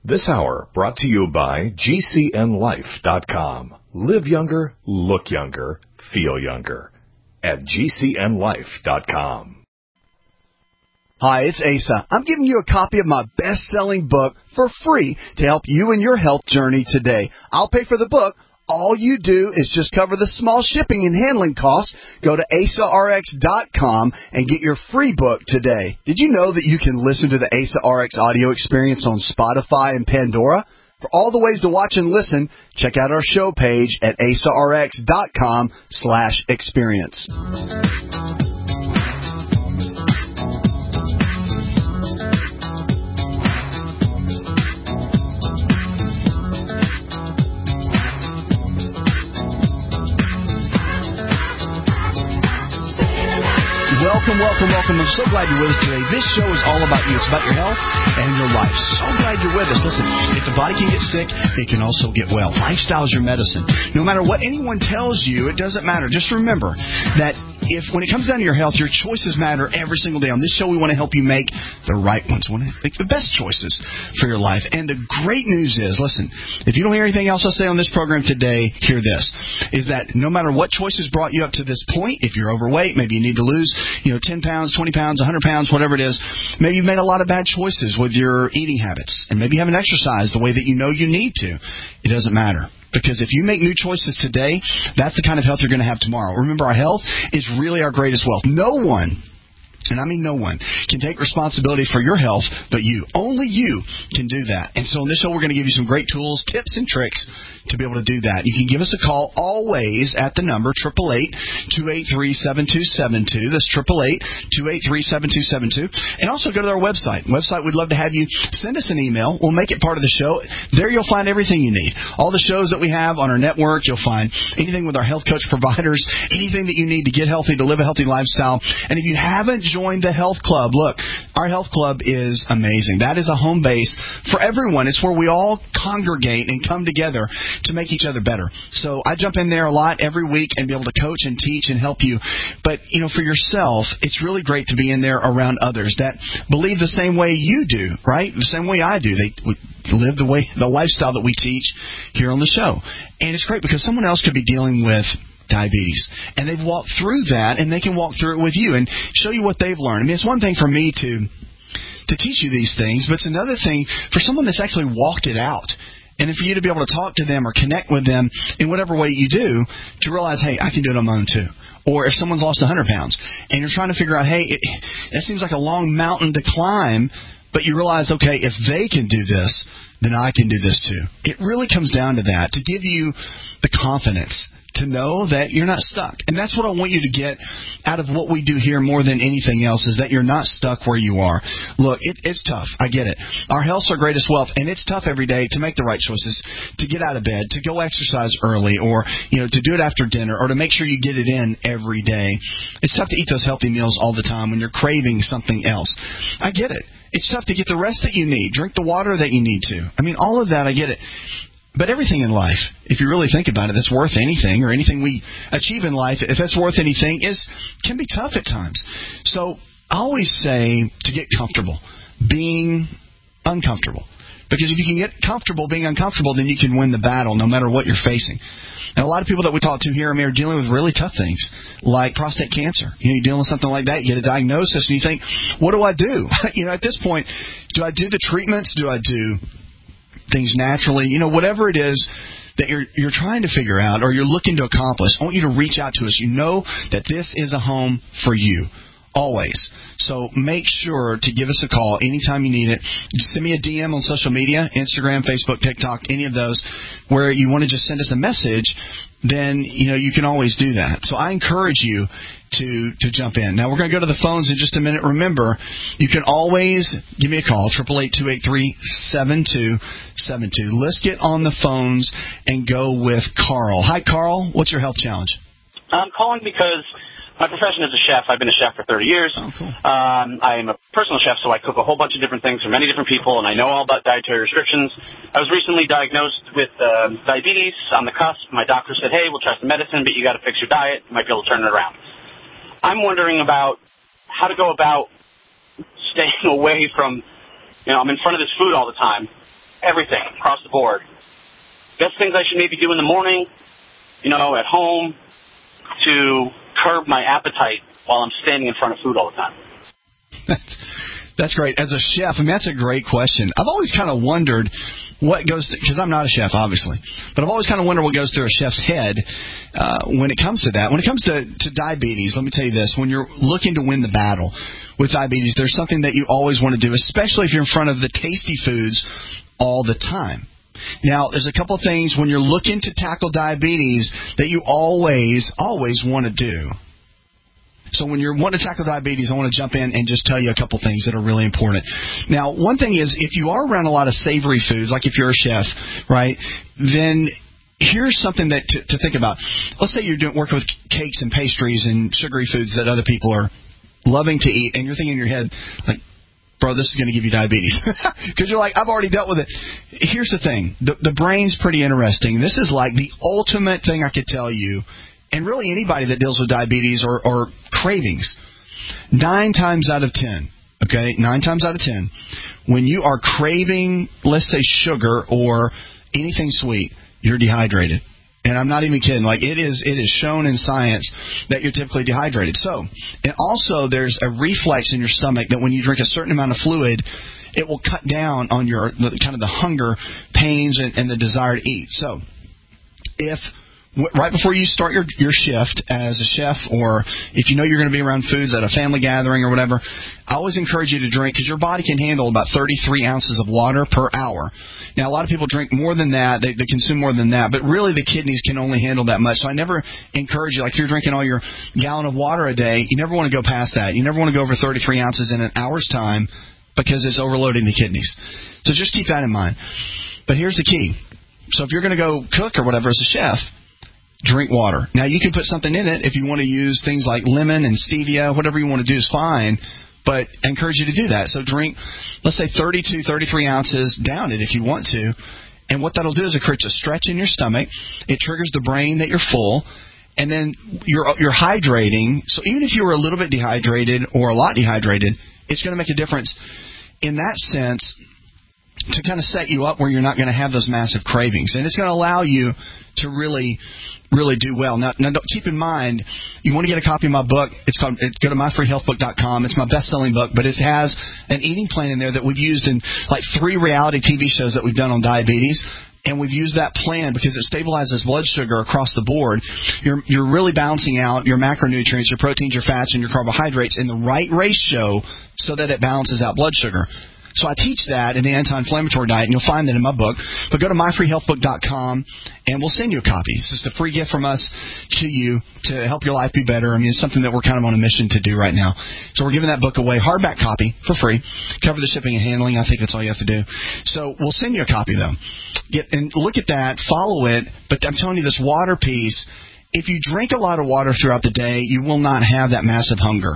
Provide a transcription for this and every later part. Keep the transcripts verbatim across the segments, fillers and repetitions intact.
This hour brought to you by G C N life dot com. Live younger, look younger, feel younger at G C N life dot com. Hi, it's Asa. I'm giving you a copy of my best-selling book for free to help you in your health journey today. I'll pay for the book. All you do is just cover the small shipping and handling costs. Go to asa r x dot com and get your free book today. Did you know that you can listen to the Asa R X audio experience on Spotify and Pandora? For all the ways to watch and listen, check out our show page at asa r x dot com slash experience. Welcome, welcome, welcome. I'm so glad you're with us today. This show is all about you. It's about your health and your life. So glad you're with us. Listen, if the body can get sick, it can also get well. Lifestyle is your medicine. No matter what anyone tells you, it doesn't matter. Just remember that if when it comes down to your health, your choices matter every single day. On this show, we want to help you make the right ones. We want to make the best choices for your life. And the great news is, listen, if you don't hear anything else I say on this program today, hear this, is that no matter what choices brought you up to this point, if you're overweight, maybe you need to lose, you know, ten pounds, twenty pounds, one hundred pounds, whatever it is, maybe you've made a lot of bad choices with your eating habits, and maybe you haven't exercised the way that you know you need to. It doesn't matter. Because if you make new choices today, that's the kind of health you're going to have tomorrow. Remember, our health is really our greatest wealth. No one, and I mean no one, can take responsibility for your health but you. Only you can do that. And so in this show, we're going to give you some great tools, tips, and tricks to be able to do that. You can give us a call always at the number eight eight eight, two eight three, seven two seven two. That's eight eight eight, two eight three, seven two seven two. And also go to our website. Website, we'd love to have you send us an email. We'll make it part of the show. There you'll find everything you need. All the shows that we have on our network. You'll find anything with our health coach providers, anything that you need to get healthy, to live a healthy lifestyle. And if you haven't joined the health club, look, our health club is amazing. That is a home base for everyone. It's where we all congregate and come together to make each other better. So I jump in there a lot every week and be able to coach and teach and help you. But, you know, for yourself, it's really great to be in there around others that believe the same way you do, right? The same way I do. They live the way, the lifestyle that we teach here on the show. And it's great because someone else could be dealing with diabetes, and they've walked through that, and they can walk through it with you and show you what they've learned. I mean, it's one thing for me to to teach you these things, but it's another thing for someone that's actually walked it out. And then for you to be able to talk to them or connect with them in whatever way you do to realize, hey, I can do it on my own too. Or if someone's lost one hundred pounds and you're trying to figure out, hey, it, that seems like a long mountain to climb, but you realize, okay, if they can do this, then I can do this too. It really comes down to that, to give you the confidence to know that you're not stuck. And that's what I want you to get out of what we do here more than anything else, is that you're not stuck where you are. Look, it, it's tough. I get it. Our health's our greatest wealth, and it's tough every day to make the right choices, to get out of bed, to go exercise early, or, you know, to do it after dinner, or to make sure you get it in every day. It's tough to eat those healthy meals all the time when you're craving something else. I get it. It's tough to get the rest that you need, drink the water that you need to. I mean, all of that, I get it. But everything in life, if you really think about it, that's worth anything, or anything we achieve in life, if that's worth anything, is can be tough at times. So I always say to get comfortable being uncomfortable. Because if you can get comfortable being uncomfortable, then you can win the battle no matter what you're facing. And a lot of people that we talk to here, I mean, are dealing with really tough things, like prostate cancer. You know, you're dealing with something like that, you get a diagnosis, and you think, what do I do? You know, at this point, do I do the treatments? Do I do things naturally? You know, whatever it is that you're you're trying to figure out or you're looking to accomplish, I want you to reach out to us. You know that this is a home for you, always. So make sure to give us a call anytime you need it. Just send me a D M on social media, Instagram, Facebook, TikTok, any of those, where you want to just send us a message. Then, you know, you can always do that. So I encourage you to to jump in. Now, we're going to go to the phones in just a minute. Remember, you can always give me a call, eight eight eight, two eight three, seven two seven two. Let's get on the phones and go with Carl. Hi, Carl. What's your health challenge? I'm calling because my profession is a chef. I've been a chef for thirty years. Oh, cool. Um, I am a personal chef, so I cook a whole bunch of different things for many different people, and I know all about dietary restrictions. I was recently diagnosed with uh, diabetes on the cusp. My doctor said, hey, we'll try some medicine, but you got to fix your diet. You might be able to turn it around. I'm wondering about how to go about staying away from, you know, I'm in front of this food all the time, everything across the board. Best things I should maybe do in the morning, you know, at home, to curb my appetite while I'm standing in front of food all the time. That's great. As a chef, I mean, that's a great question. I've always kind of wondered what goes to, because I'm not a chef, obviously, but I've always kind of wondered what goes through a chef's head uh, when it comes to that. When it comes to, to diabetes, let me tell you this. When you're looking to win the battle with diabetes, there's something that you always want to do, especially if you're in front of the tasty foods all the time. Now, there's a couple of things when you're looking to tackle diabetes that you always, always want to do. So when you're wanting to tackle diabetes, I want to jump in and just tell you a couple things that are really important. Now, one thing is if you are around a lot of savory foods, like if you're a chef, right, then here's something that to, to think about. Let's say you're doing working with cakes and pastries and sugary foods that other people are loving to eat, and you're thinking in your head, like, bro, this is going to give you diabetes. Because you're like, I've already dealt with it. Here's the thing. The, the brain's pretty interesting. This is like the ultimate thing I could tell you. And really anybody that deals with diabetes or, or cravings, nine times out of ten, okay, nine times out of ten, when you are craving, let's say, sugar or anything sweet, you're dehydrated. And I'm not even kidding. Like, it is it is shown in science that you're typically dehydrated. So, and also there's a reflex in your stomach that when you drink a certain amount of fluid, it will cut down on your kind of the hunger, pains, and, and the desire to eat. So, if right before you start your, your shift as a chef, or if you know you're going to be around foods at a family gathering or whatever, I always encourage you to drink, because your body can handle about thirty-three ounces of water per hour. Now, a lot of people drink more than that. They, they consume more than that. But really, the kidneys can only handle that much. So I never encourage you, like if you're drinking all your gallon of water a day, you never want to go past that. You never want to go over thirty-three ounces in an hour's time, because it's overloading the kidneys. So just keep that in mind. But here's the key. So if you're going to go cook or whatever as a chef, drink water. Now, you can put something in it if you want to use things like lemon and stevia. Whatever you want to do is fine, but I encourage you to do that. So drink, let's say, thirty-two, thirty-three ounces. Down it if you want to. And what that'll do is it creates a stretch in your stomach. It triggers the brain that you're full. And then you're you're hydrating. So even if you were a little bit dehydrated or a lot dehydrated, it's going to make a difference in that sense to kind of set you up where you're not going to have those massive cravings. And it's going to allow you to really, really do well. Now, now don't, keep in mind, you want to get a copy of my book. It's called, it, go to my free health book dot com. It's my best-selling book, but it has an eating plan in there that we've used in like three reality T V shows that we've done on diabetes. And we've used that plan because it stabilizes blood sugar across the board. You're, you're really balancing out your macronutrients, your proteins, your fats, and your carbohydrates in the right ratio so that it balances out blood sugar. So I teach that in the anti-inflammatory diet, and you'll find that in my book. But go to my free health book dot com, and we'll send you a copy. It's just a free gift from us to you to help your life be better. I mean, it's something that we're kind of on a mission to do right now. So we're giving that book away, hardback copy, for free. Cover the shipping and handling. I think that's all you have to do. So we'll send you a copy, though. Get and look at that, follow it. But I'm telling you, this water piece, if you drink a lot of water throughout the day, you will not have that massive hunger.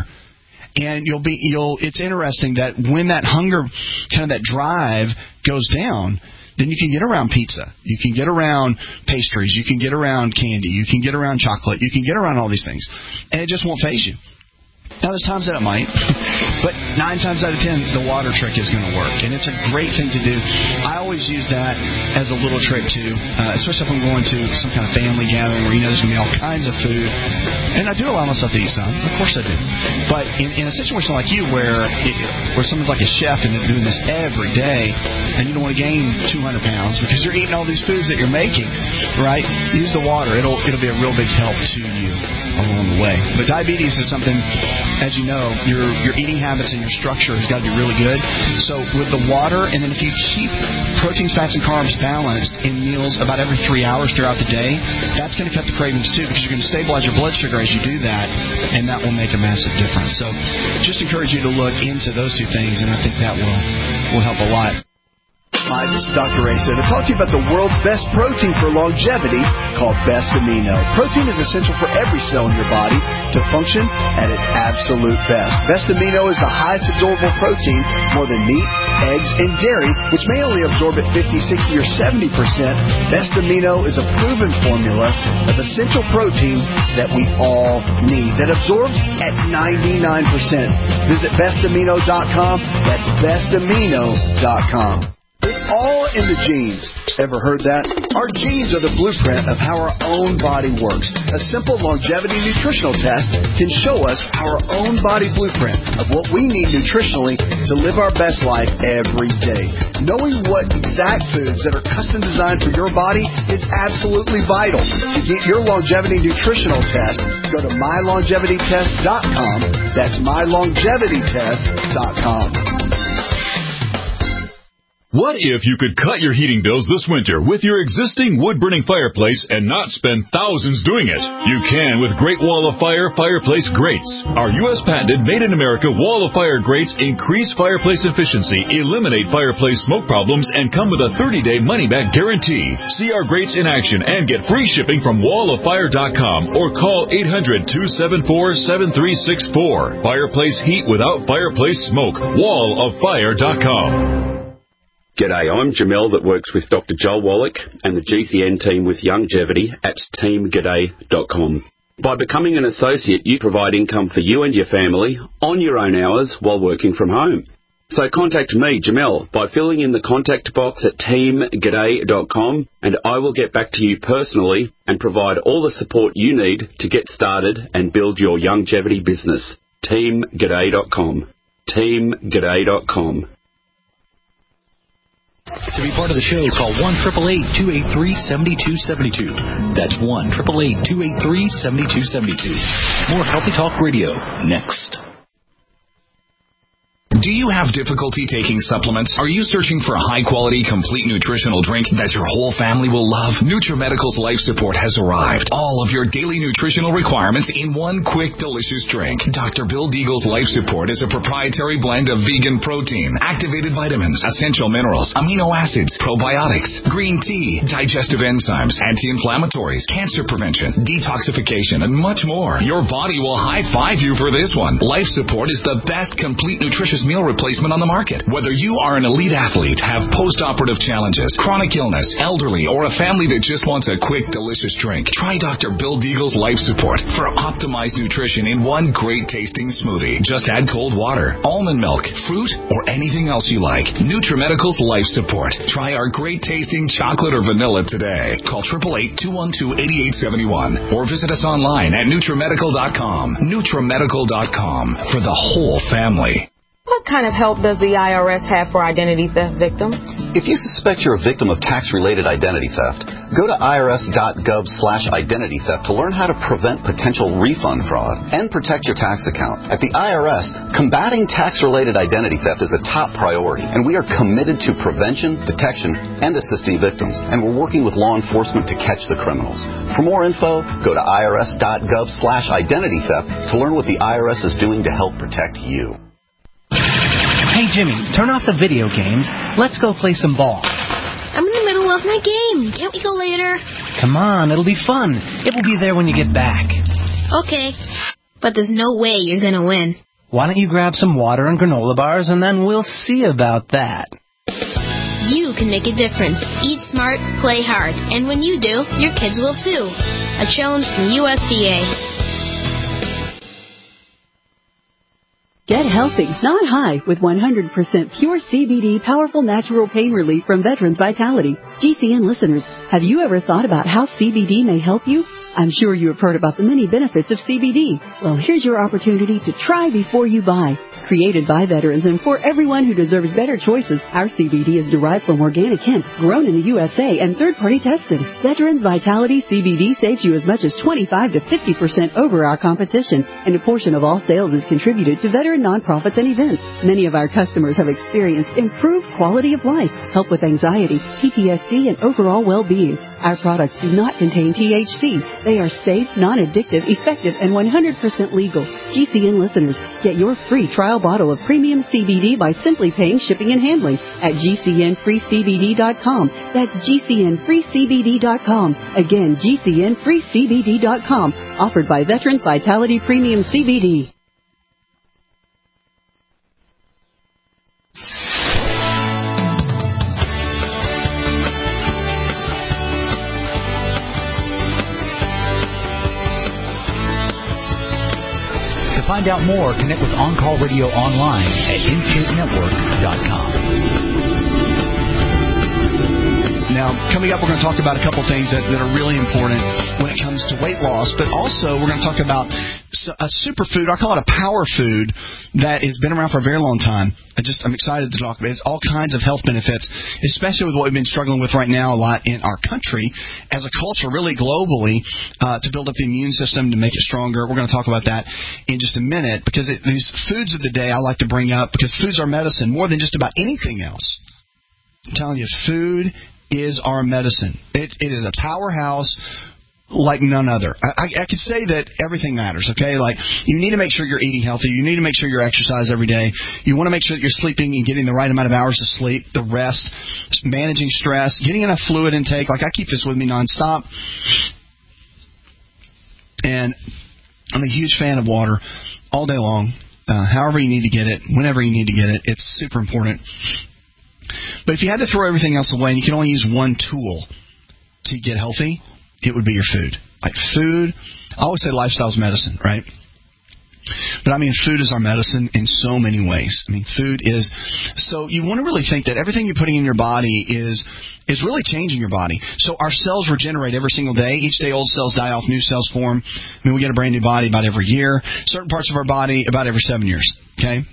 And you'll be, you'll, it's interesting that when that hunger, kind of that drive goes down, then you can get around pizza. You can get around pastries. You can get around candy. You can get around chocolate. You can get around all these things. And it just won't faze you. Now, there's times that it might, but nine times out of ten, the water trick is going to work, and it's a great thing to do. I always use that as a little trick, too, uh, especially if I'm going to some kind of family gathering where you know there's going to be all kinds of food, and I do allow myself to eat some. Of course I do. But in, in a situation like you where it, where someone's like a chef and they're doing this every day, and you don't want to gain two hundred pounds because you're eating all these foods that you're making, right? Use the water. It'll, it'll be a real big help to you along the way. But diabetes is something, as you know, your your eating habits and your structure has got to be really good. So with the water, and then if you keep proteins, fats, and carbs balanced in meals about every three hours throughout the day, that's going to cut the cravings too, because you're going to stabilize your blood sugar as you do that, and that will make a massive difference. So just encourage you to look into those two things, and I think that will will help a lot. Hi, this is Doctor Asa to talk to you about the world's best protein for longevity called Best Amino. Protein is essential for every cell in your body to function at its absolute best. Best Amino is the highest absorbable protein, more than meat, eggs, and dairy, which may only absorb at fifty, sixty, or seventy percent. Best Amino is a proven formula of essential proteins that we all need that absorbs at ninety-nine percent. Visit best amino dot com. That's best amino dot com. It's all in the genes. Ever heard that? Our genes are the blueprint of how our own body works. A simple longevity nutritional test can show us our own body blueprint of what we need nutritionally to live our best life every day. Knowing what exact foods that are custom designed for your body is absolutely vital. To get your longevity nutritional test, go to my longevity test dot com. That's my longevity test dot com. What if you could cut your heating bills this winter with your existing wood-burning fireplace and not spend thousands doing it? You can with Great Wall of Fire Fireplace Grates. Our U S patented made-in-America Wall of Fire grates increase fireplace efficiency, eliminate fireplace smoke problems, and come with a thirty-day money-back guarantee. See our grates in action and get free shipping from wall of fire dot com or call eight hundred, two seven four, seven three six four. Fireplace heat without fireplace smoke. wall of fire dot com. G'day, I'm Jamel that works with Doctor Joel Wallach and the G C N team with Longevity at team g'day dot com. By becoming an associate, you provide income for you and your family on your own hours while working from home. So contact me, Jamel, by filling in the contact box at team g'day dot com, and I will get back to you personally and provide all the support you need to get started and build your longevity business. team g'day dot com. team g'day dot com. To be part of the show, call one eight eight eight, two eight three, seven two seven two. That's one eight eight eight, two eight three, seven two seven two. More Healthy Talk Radio next. Do you have difficulty taking supplements? Are you searching for a high-quality, complete nutritional drink that your whole family will love? NutriMedical's Life Support has arrived. All of your daily nutritional requirements in one quick, delicious drink. Doctor Bill Deagle's Life Support is a proprietary blend of vegan protein, activated vitamins, essential minerals, amino acids, probiotics, green tea, digestive enzymes, anti-inflammatories, cancer prevention, detoxification, and much more. Your body will high-five you for this one. Life Support is the best complete nutritious meal replacement on the market. Whether you are an elite athlete, have post-operative challenges, chronic illness, elderly, or a family that just wants a quick, delicious drink, try Doctor Bill Deagle's Life Support for optimized nutrition in one great-tasting smoothie. Just add cold water, almond milk, fruit, or anything else you like. NutriMedical's Life Support. Try our great-tasting chocolate or vanilla today. Call eight eight eight, two one two, eight eight seven one or visit us online at NutriMedical dot com. NutriMedical dot com for the whole family. What kind of help does the I R S have for identity theft victims? If you suspect you're a victim of tax-related identity theft, go to I R S dot gov slash identity theft to learn how to prevent potential refund fraud and protect your tax account. At the I R S, combating tax-related identity theft is a top priority, and we are committed to prevention, detection, and assisting victims, and we're working with law enforcement to catch the criminals. For more info, go to I R S dot gov slash identity theft to learn what the I R S is doing to help protect you. Hey, Jimmy, turn off the video games. Let's go play some ball. I'm in the middle of my game. Can't we go later? Come on, it'll be fun. It will be there when you get back. Okay, but there's no way you're going to win. Why don't you grab some water and granola bars, and then we'll see about that. You can make a difference. Eat smart, play hard. And when you do, your kids will too. A challenge from U S D A. Get healthy, not high, with one hundred percent pure C B D powerful natural pain relief from Veterans Vitality. G C N listeners, have you ever thought about how C B D may help you? I'm sure you have heard about the many benefits of C B D. Well, here's your opportunity to try before you buy. Created by veterans and for everyone who deserves better choices, our C B D is derived from organic hemp, grown in the U S A, and third-party tested. Veterans Vitality C B D saves you as much as twenty-five to fifty percent over our competition, and a portion of all sales is contributed to veteran nonprofits and events. Many of our customers have experienced improved quality of life, help with anxiety, P T S D, and overall well-being. Our products do not contain T H C. They are safe, non-addictive, effective, and one hundred percent legal. G C N listeners, get your free trial bottle of premium C B D by simply paying shipping and handling at G C N free C B D dot com. That's G C N free C B D dot com. Again, G C N free C B D dot com. Offered by Veterans Vitality Premium C B D. To find out more, connect with On Call Radio online at infuse network dot com. Now, coming up, we're going to talk about a couple things that, that are really important when it comes to weight loss, but also we're going to talk about a superfood, I call it a power food, that has been around for a very long time. I just, I'm excited to talk about it. It's all kinds of health benefits, especially with what we've been struggling with right now a lot in our country as a culture, really globally, uh, to build up the immune system, to make it stronger. We're going to talk about that in just a minute, because it, these foods of the day I like to bring up, because foods are medicine more than just about anything else. I'm telling you, food is our medicine. It, it is a powerhouse like none other. I, I, I could say that everything matters, okay? Like, you need to make sure you're eating healthy. You need to make sure you exercise every day. You want to make sure that you're sleeping and getting the right amount of hours of sleep, the rest, managing stress, getting enough fluid intake. Like, I keep this with me nonstop. And I'm a huge fan of water all day long, uh, however you need to get it, whenever you need to get it. It's super important. But if you had to throw everything else away and you can only use one tool to get healthy, it would be your food. Like food, I always say lifestyle's medicine, right? But I mean, food is our medicine in so many ways. I mean, food is, so you want to really think that everything you're putting in your body is is really changing your body. So our cells regenerate every single day. Each day old cells die off, new cells form. I mean, we get a brand new body about every year. Certain parts of our body about every seven years, okay?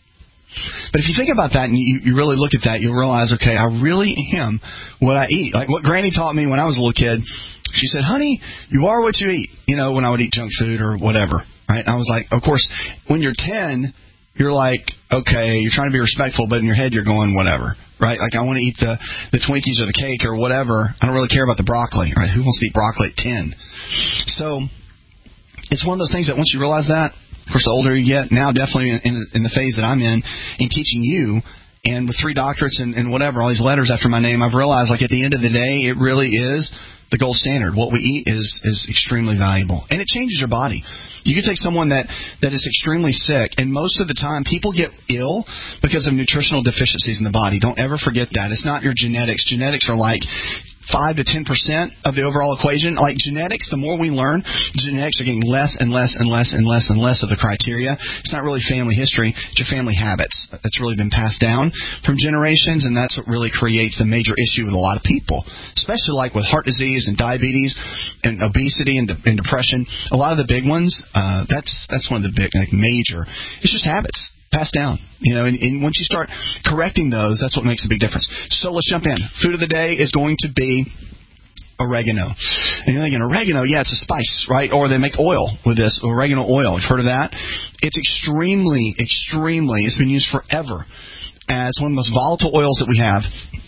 But if you think about that and you, you really look at that, you'll realize, okay, I really am what I eat. Like what Granny taught me when I was a little kid. She said, honey, you are what you eat, you know, when I would eat junk food or whatever, right? I was like, of course, when you're ten, you're like, okay, you're trying to be respectful, but in your head you're going whatever, right? Like I want to eat the, the Twinkies or the cake or whatever. I don't really care about the broccoli, right? Who wants to eat broccoli at ten? So it's one of those things that once you realize that, of course, the older you get, now definitely in, in, in the phase that I'm in, in teaching you, and with three doctorates and, and whatever, all these letters after my name, I've realized, like, at the end of the day, it really is the gold standard. What we eat is is extremely valuable, and it changes your body. You can take someone that, that is extremely sick, and most of the time people get ill because of nutritional deficiencies in the body. Don't ever forget that. It's not your genetics. Genetics are like five to ten percent of the overall equation. Like genetics, the more we learn, genetics are getting less and less and less and less and less of the criteria. It's not really family history. It's your family habits. That's really been passed down from generations, and that's what really creates the major issue with a lot of people, especially like with heart disease and diabetes and obesity and, de- and depression. A lot of the big ones, uh, that's that's one of the big, like major. It's just habits. Passed down, you know, and, and once you start correcting those, that's what makes a big difference. So let's jump in. Food of the day is going to be oregano. And you're thinking, oregano, yeah, it's a spice, right? Or they make oil with this, oregano oil. You've heard of that? It's extremely, extremely, it's been used forever as one of the most volatile oils that we have.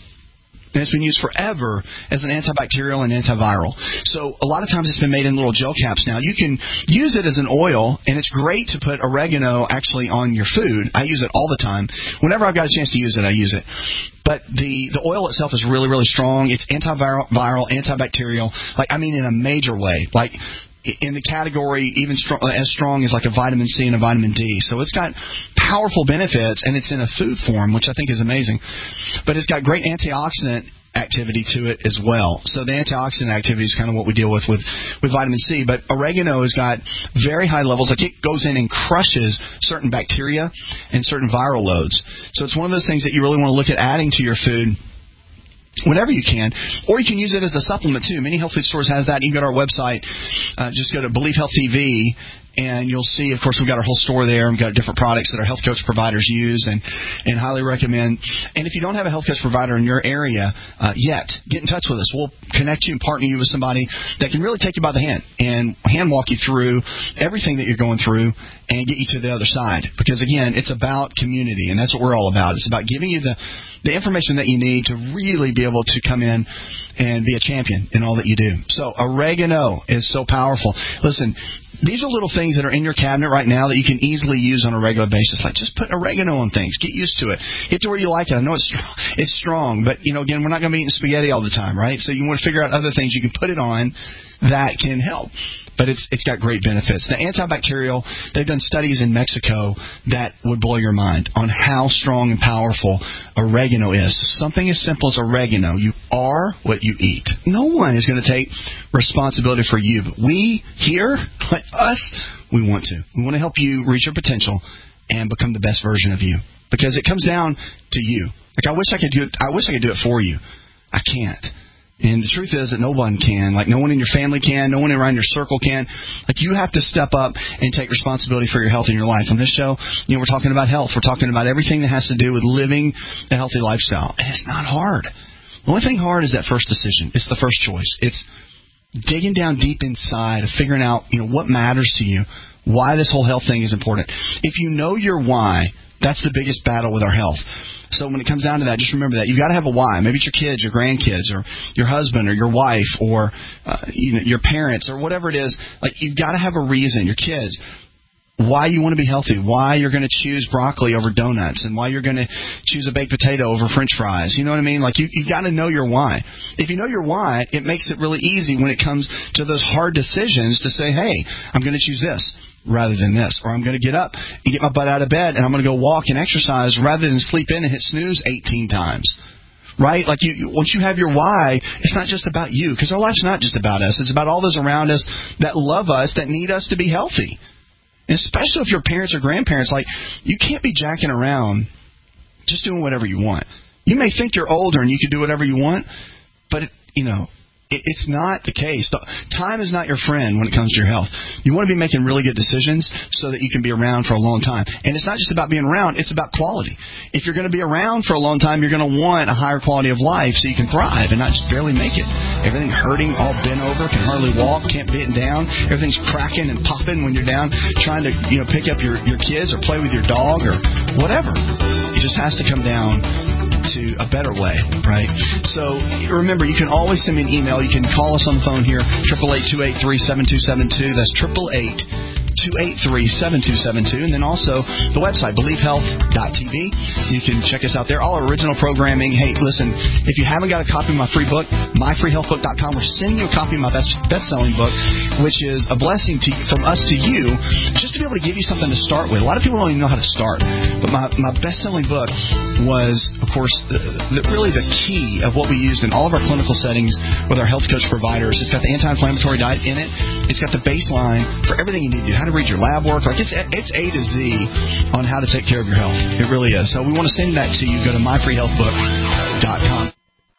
And it's been used forever as an antibacterial and antiviral. So a lot of times it's been made in little gel caps now. You can use it as an oil, and it's great to put oregano actually on your food. I use it all the time. Whenever I've got a chance to use it, I use it. But the, the oil itself is really, really strong. It's antiviral, viral, antibacterial, like, I mean, in a major way. Like, in the category even strong, as strong as like a vitamin C and a vitamin D. So it's got powerful benefits, and it's in a food form, which I think is amazing. But it's got great antioxidant activity to it as well. So the antioxidant activity is kind of what we deal with with, with vitamin C. But oregano has got very high levels. Like it goes in and crushes certain bacteria and certain viral loads. So it's one of those things that you really want to look at adding to your food whenever you can, or you can use it as a supplement too. Many health food stores has that. You can go to our website, uh, just go to Believe Health T V, and you'll see, of course, we've got our whole store there. We've got different products that our health coach providers use and, and highly recommend. And if you don't have a health coach provider in your area uh, yet, get in touch with us. We'll connect you and partner you with somebody that can really take you by the hand and hand walk you through everything that you're going through and get you to the other side. Because, again, it's about community, and that's what we're all about. It's about giving you the, the information that you need to really be able to come in and be a champion in all that you do. So oregano is so powerful. Listen, these are little things that are in your cabinet right now that you can easily use on a regular basis. Like, just put oregano on things. Get used to it. Get to where you like it. I know it's strong, it's strong, but, you know, again, we're not going to be eating spaghetti all the time, right? So you want to figure out other things you can put it on that can help. But it's it's got great benefits. The antibacterial, they've done studies in Mexico that would blow your mind on how strong and powerful oregano is. Something as simple as oregano. You are what you eat. No one is going to take responsibility for you. But we here, like us, we want to. We want to help you reach your potential and become the best version of you. Because it comes down to you. Like I wish I could do it. I wish I could do it for you. I can't. And the truth is that no one can. Like, no one in your family can. No one around your circle can. Like, you have to step up and take responsibility for your health in your life. On this show, you know, we're talking about health. We're talking about everything that has to do with living a healthy lifestyle. And it's not hard. The only thing hard is that first decision. It's the first choice. It's digging down deep inside of figuring out, you know, what matters to you, why this whole health thing is important. If you know your why, that's the biggest battle with our health. So when it comes down to that, just remember that. You've got to have a why. Maybe it's your kids, your grandkids, or your husband, or your wife, or uh, you know, your parents, or whatever it is. Like, you've got to have a reason, your kids, why you want to be healthy, why you're going to choose broccoli over donuts, and why you're going to choose a baked potato over French fries. You know what I mean? Like, you, you've got to know your why. If you know your why, it makes it really easy when it comes to those hard decisions to say, hey, I'm going to choose this rather than this, or I'm going to get up and get my butt out of bed, and I'm going to go walk and exercise rather than sleep in and hit snooze eighteen times. Right? Like, you, once you have your why, it's not just about you, because our life's not just about us. It's about all those around us that love us, that need us to be healthy. And especially if your parents or grandparents, like, you can't be jacking around just doing whatever you want. You may think you're older and you can do whatever you want, but, it, you know, it, it's not the case. The, time is not your friend when it comes to your health. You want to be making really good decisions so that you can be around for a long time. And it's not just about being around, it's about quality. If you're going to be around for a long time, you're going to want a higher quality of life so you can thrive and not just barely make it. Everything hurting, all bent over, can hardly walk, can't bend down. Everything's cracking and popping when you're down trying to, you know, pick up your, your kids or play with your dog or whatever. It just has to come down to a better way, right? So remember, you can always send me an email. You can call us on the phone here, eight eight eight, two eight three, seven two seven two. That's eight eight eight, two eight three, seven two seven two. And then also the website, believe health dot t v. You can check us out there. All our original programming. Hey, listen, if you haven't got a copy of my free book, my free health book dot com, we're sending you a copy of my best best-selling book, which is a blessing to, from us to you, just to be able to give you something to start with. A lot of people don't even know how to start. But my, my best-selling book was, of course, the, the, really the key of what we used in all of our clinical settings with our health coach providers. It's got the anti-inflammatory diet in it. It's got the baseline for everything you need to do, how to read your lab work. Like, it's it's A to Z on how to take care of your health. It really is. So we want to send that to you. Go to my free health book dot com.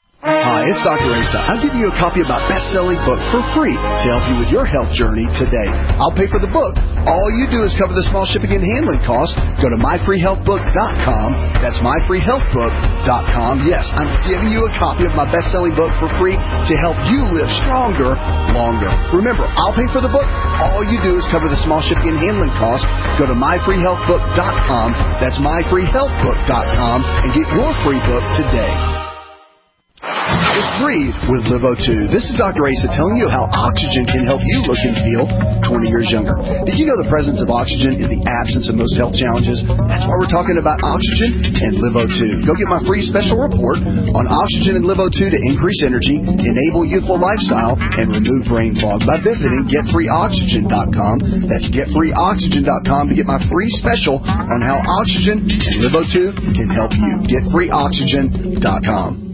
Hi, it's Doctor Asa. I'm giving you a copy of my best-selling book for free to help you with your health journey today. I'll pay for the book. All you do is cover the small shipping and handling costs. Go to my free health book dot com. That's my free health book dot com. Yes, I'm giving you a copy of my best-selling book for free to help you live stronger, longer. Remember, I'll pay for the book. All you do is cover the small shipping and handling costs. Go to my free health book dot com. That's my free health book dot com and get your free book today. It's Breathe with Live O two. This is Doctor Asa telling you how oxygen can help you look and feel twenty years younger. Did you know the presence of oxygen is the absence of most health challenges? That's why we're talking about oxygen and Live O two. Go get my free special report on oxygen and Live O two to increase energy, enable youthful lifestyle, and remove brain fog by visiting get free oxygen dot com. That's get free oxygen dot com to get my free special on how oxygen and Live O two can help you. get free oxygen dot com.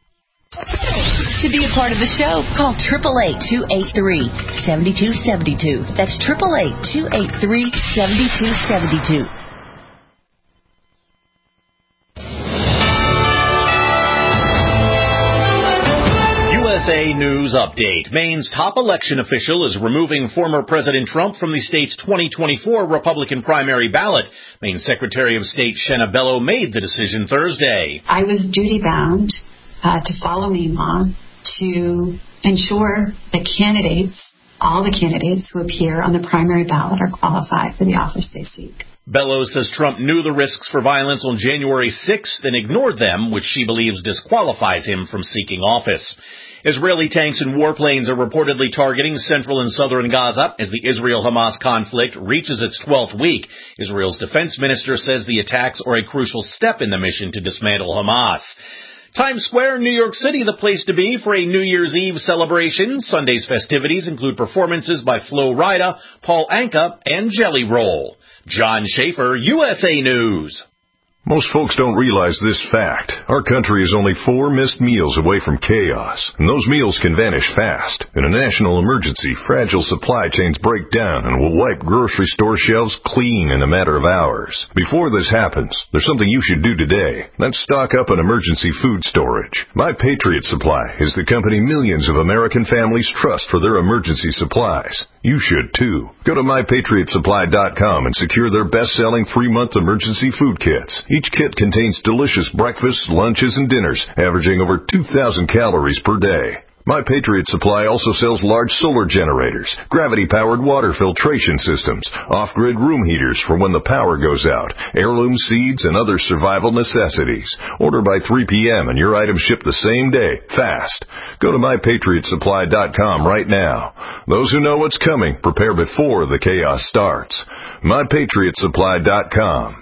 To be a part of the show, call eight eight eight, two eight three, seven two seven two. That's eight eight eight, two eight three, seven two seven two. U S A News Update. Maine's top election official is removing former President Trump from the state's twenty twenty-four Republican primary ballot. Maine Secretary of State Shenna Bello made the decision Thursday. I was duty-bound Uh, to follow Maine law, to ensure that candidates, all the candidates who appear on the primary ballot are qualified for the office they seek. Bello says Trump knew the risks for violence on January sixth and ignored them, which she believes disqualifies him from seeking office. Israeli tanks and warplanes are reportedly targeting central and southern Gaza as the Israel-Hamas conflict reaches its twelfth week. Israel's defense minister says the attacks are a crucial step in the mission to dismantle Hamas. Times Square, New York City, the place to be for a New Year's Eve celebration. Sunday's festivities include performances by Flo Rida, Paul Anka, and Jelly Roll. John Schaefer, U S A News. Most folks don't realize this fact. Our country is only four missed meals away from chaos, and those meals can vanish fast. In a national emergency, fragile supply chains break down and will wipe grocery store shelves clean in a matter of hours. Before this happens, there's something you should do today. That's stock up on emergency food storage. My Patriot Supply is the company millions of American families trust for their emergency supplies. You should too. Go to my patriot supply dot com and secure their best-selling three-month emergency food kits. Each kit contains delicious breakfasts, lunches, and dinners, averaging over two thousand calories per day. My Patriot Supply also sells large solar generators, gravity-powered water filtration systems, off-grid room heaters for when the power goes out, heirloom seeds, and other survival necessities. Order by three p.m. and your items ship the same day, fast. Go to my patriot supply dot com right now. Those who know what's coming, prepare before the chaos starts. my patriot supply dot com.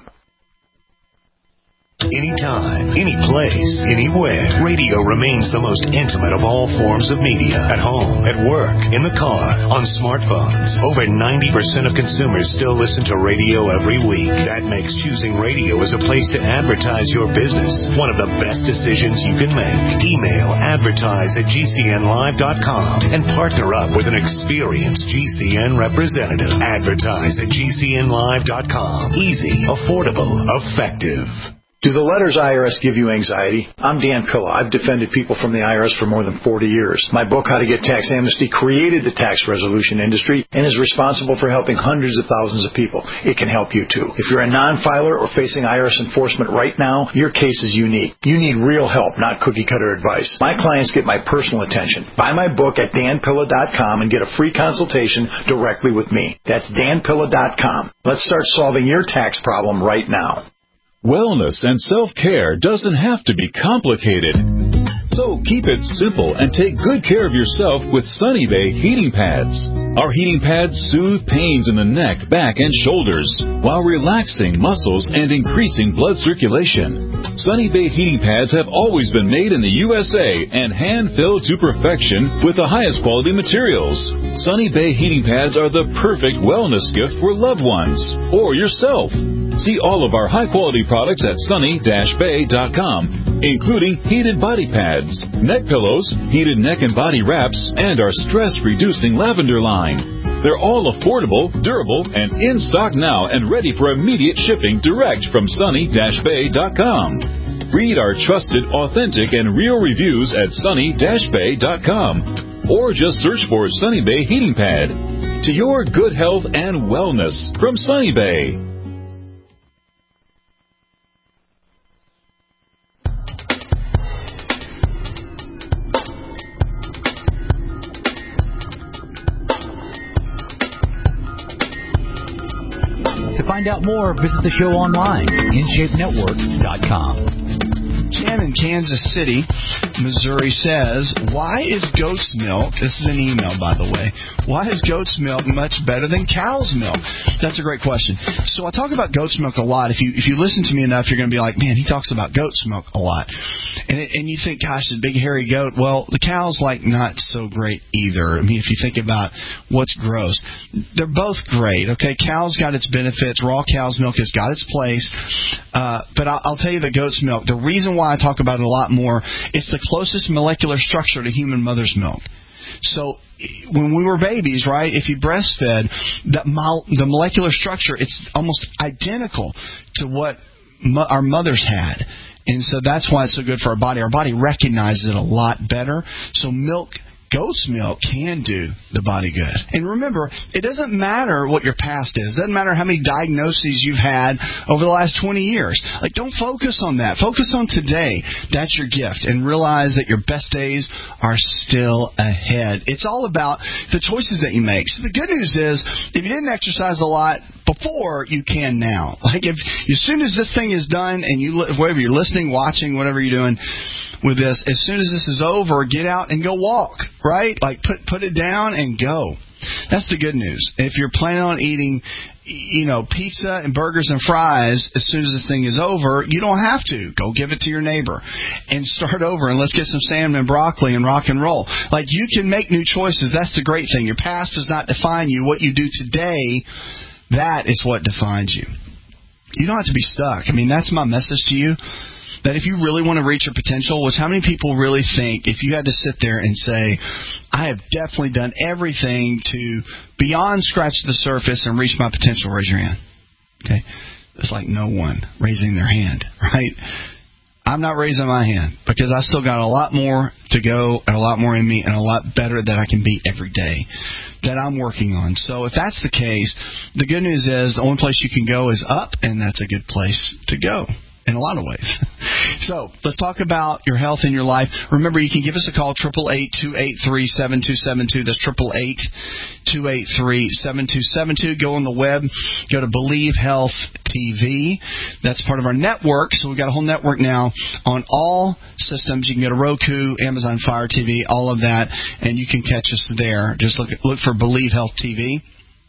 Anytime, any place, anywhere, radio remains the most intimate of all forms of media. At home, at work, in the car, on smartphones. Over ninety percent of consumers still listen to radio every week. That makes choosing radio as a place to advertise your business one of the best decisions you can make. Email advertise at g c n live dot com and partner up with an experienced G C N representative. Advertise at g c n live dot com. Easy, affordable, effective. Do the letters I R S give you anxiety? I'm Dan Pilla. I've defended people from the I R S for more than forty years. My book, How to Get Tax Amnesty, created the tax resolution industry and is responsible for helping hundreds of thousands of people. It can help you, too. If you're a non-filer or facing I R S enforcement right now, your case is unique. You need real help, not cookie-cutter advice. My clients get my personal attention. Buy my book at dan pilla dot com and get a free consultation directly with me. That's dan pilla dot com. Let's start solving your tax problem right now. Wellness and self-care doesn't have to be complicated. So keep it simple and take good care of yourself with Sunny Bay heating pads. Our heating pads soothe pains in the neck, back, and shoulders while relaxing muscles and increasing blood circulation. Sunny Bay heating pads have always been made in the U S A and hand-filled to perfection with the highest quality materials. Sunny Bay heating pads are the perfect wellness gift for loved ones or yourself. See all of our high-quality products at sunny dash bay dot com, including heated body pads, neck pillows, heated neck and body wraps, and our stress-reducing lavender line. They're all affordable, durable, and in stock now and ready for immediate shipping direct from sunny dash bay dot com. Read our trusted, authentic, and real reviews at sunny dash bay dot com, or just search for Sunny Bay Heating Pad. To your good health and wellness from Sunny Bay. To find out more, visit the show online, in shape network dot com. Jan in Kansas City, Missouri says, why is goat's milk, this is an email by the way, why is goat's milk much better than cow's milk? That's a great question. So I talk about goat's milk a lot. If you if you listen to me enough, you're going to be like, man, he talks about goat's milk a lot. And it, and you think, gosh, the big hairy goat. Well, the cow's like not so great either. I mean, if you think about what's gross, they're both great, okay? Cow's got its benefits. Raw cow's milk has got its place. Uh, but I'll, I'll tell you the goat's milk, the reason why I talk about it a lot more, it's the closest molecular structure to human mother's milk. So when we were babies, right, if you breastfed, that mo- the molecular structure, it's almost identical to what mo- our mothers had. And so that's why it's so good for our body. Our body recognizes it a lot better. So milk, goat's milk can do the body good. And remember, it doesn't matter what your past is. It doesn't matter how many diagnoses you've had over the last twenty years. Like, don't focus on that. Focus on today. That's your gift. And realize that your best days are still ahead. It's all about the choices that you make. So the good news is, if you didn't exercise a lot before, you can now. Like, if as soon as this thing is done, and you, wherever you're listening, watching, whatever you're doing with this, as soon as this is over, get out and go walk, right? Like, put put it down and go. That's the good news. If you're planning on eating, you know, pizza and burgers and fries as soon as this thing is over, you don't have to. Go give it to your neighbor and start over, and let's get some salmon and broccoli and rock and roll. Like, you can make new choices. That's the great thing. Your past does not define you. What you do today, that is what defines you. You don't have to be stuck. I mean, that's my message to you. That if you really want to reach your potential, was how many people really think if you had to sit there and say, I have definitely done everything to beyond scratch the surface and reach my potential, raise your hand. Okay? It's like no one raising their hand, right? I'm not raising my hand because I still got a lot more to go and a lot more in me and a lot better that I can be every day that I'm working on. So if that's the case, the good news is the only place you can go is up, and that's a good place to go in a lot of ways. So let's talk about your health and your life. Remember, you can give us a call, eight eight eight, two eight three, seven two seven two. That's eight eight eight, two eight three, seven two seven two. Go on the web. Go to Believe Health T V. That's part of our network. So we've got a whole network now on all systems. You can go to Roku, Amazon Fire T V, all of that, and you can catch us there. Just look look for Believe Health T V.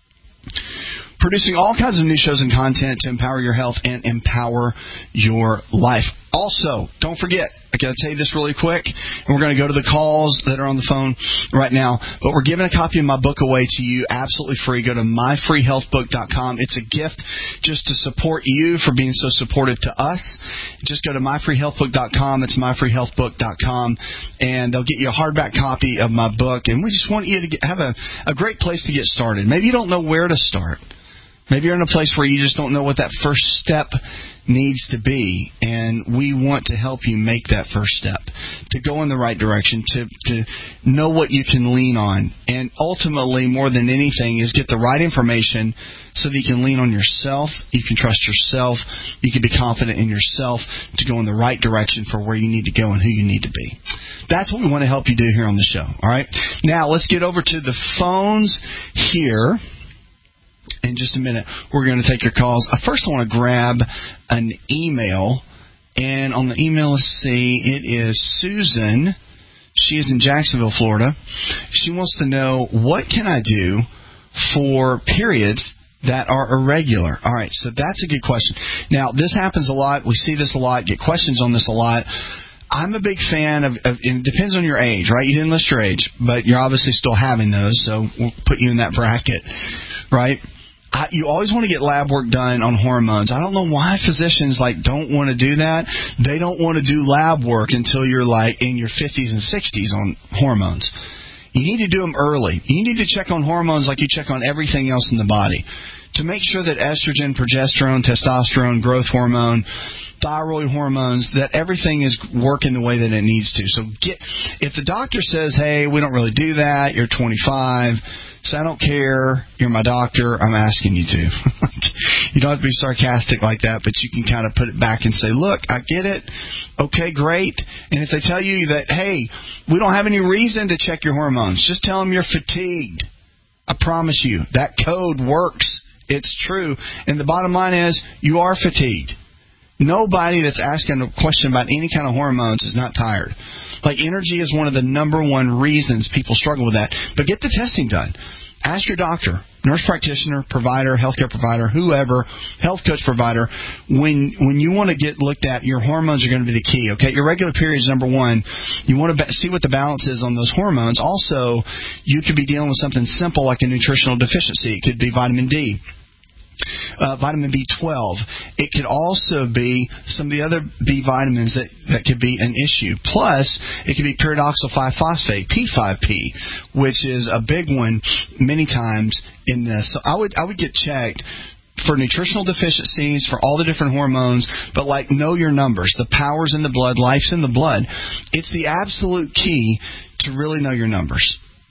Producing all kinds of new shows and content to empower your health and empower your life. Also, don't forget, I got to tell you this really quick, and we're going to go to the calls that are on the phone right now, but we're giving a copy of my book away to you absolutely free. Go to my free health book dot com. It's a gift just to support you for being so supportive to us. Just go to my free health book dot com. It's my free health book dot com, and they'll get you a hardback copy of my book, and we just want you to get, have a, a great place to get started. Maybe you don't know where to start. Maybe you're in a place where you just don't know what that first step needs to be, and we want to help you make that first step, to go in the right direction, to, to know what you can lean on. And ultimately, more than anything, is get the right information so that you can lean on yourself, you can trust yourself, you can be confident in yourself to go in the right direction for where you need to go and who you need to be. That's what we want to help you do here on the show. All right? Now, let's get over to the phones here. In just a minute, we're going to take your calls. First, I want to grab an email. And on the email, let's see, it is Susan. She is in Jacksonville, Florida. She wants to know, what can I do for periods that are irregular? All right, so that's a good question. Now, this happens a lot. We see this a lot, get questions on this a lot. I'm a big fan of, of, it depends on your age, right? You didn't list your age, but you're obviously still having those, so we'll put you in that bracket, right? I, you always want to get lab work done on hormones. I don't know why physicians like don't want to do that. They don't want to do lab work until you're like in your fifties and sixties on hormones. You need to do them early. You need to check on hormones like you check on everything else in the body to make sure that estrogen, progesterone, testosterone, growth hormone, thyroid hormones, that everything is working the way that it needs to. So get, if the doctor says, hey, we don't really do that, you're twenty-five, so I don't care, you're my doctor, I'm asking you to. You don't have to be sarcastic like that, but you can kind of put it back and say, look, I get it. Okay, great. And if they tell you that, hey, we don't have any reason to check your hormones, just tell them you're fatigued. I promise you, that code works. It's true. And the bottom line is, you are fatigued. Nobody that's asking a question about any kind of hormones is not tired. Like, energy is one of the number one reasons people struggle with that. But get the testing done. Ask your doctor, nurse practitioner, provider, healthcare provider, whoever, health coach provider, when when you want to get looked at, your hormones are going to be the key. Okay, your regular period is number one. You want to ba- see what the balance is on those hormones. Also, you could be dealing with something simple like a nutritional deficiency. It could be vitamin D. Uh, vitamin B twelve. It could also be some of the other B vitamins that, that could be an issue. Plus, it could be pyridoxal five phosphate, P five P, which is a big one many times in this. So I would I would get checked for nutritional deficiencies, for all the different hormones, but like know your numbers. The power's in the blood, life's in the blood. It's the absolute key to really know your numbers.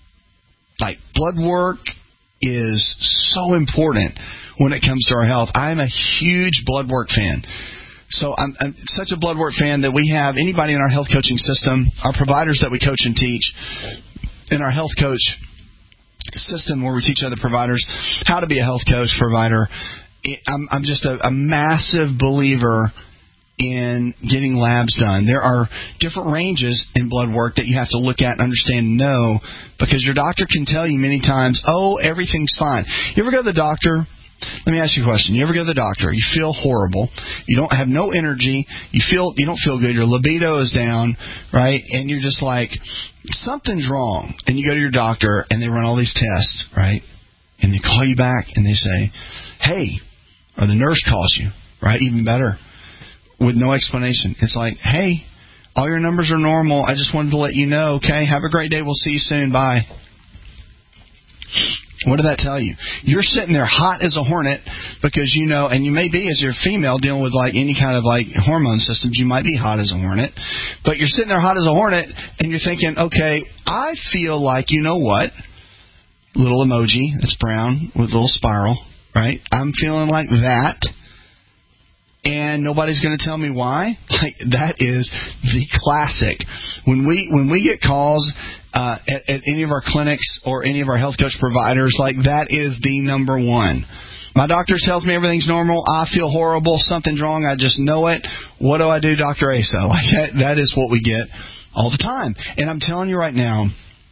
Like, blood work is so important when it comes to our health. I'm a huge blood work fan. So I'm, I'm such a blood work fan that we have anybody in our health coaching system, our providers that we coach and teach, in our health coach system where we teach other providers how to be a health coach provider. I'm, I'm just a, a massive believer in getting labs done. There are different ranges in blood work that you have to look at and understand and know, because your doctor can tell you many times, oh, everything's fine. You ever go to the doctor? Let me ask you a question. You ever go to the doctor? You feel horrible. You don't have no energy. You feel you don't feel good. Your libido is down, right? And you're just like, something's wrong. And you go to your doctor, and they run all these tests, right? And they call you back, and they say, hey, or the nurse calls you, right? Even better. With no explanation. It's like, hey, all your numbers are normal. I just wanted to let you know, okay? Have a great day. We'll see you soon. Bye. What did that tell you? You're sitting there hot as a hornet because you know, and you may be, as you're female, dealing with like any kind of like hormone systems, you might be hot as a hornet. But you're sitting there hot as a hornet and you're thinking, okay, I feel like, you know what? Little emoji, it's brown with a little spiral, right? I'm feeling like that. And nobody's going to tell me why. Like, that is the classic. When we when we get calls uh, at, at any of our clinics or any of our health coach providers, like, that is the number one. My doctor tells me everything's normal. I feel horrible. Something's wrong. I just know it. What do I do, Doctor Asa? Like, that, that is what we get all the time. And I'm telling you right now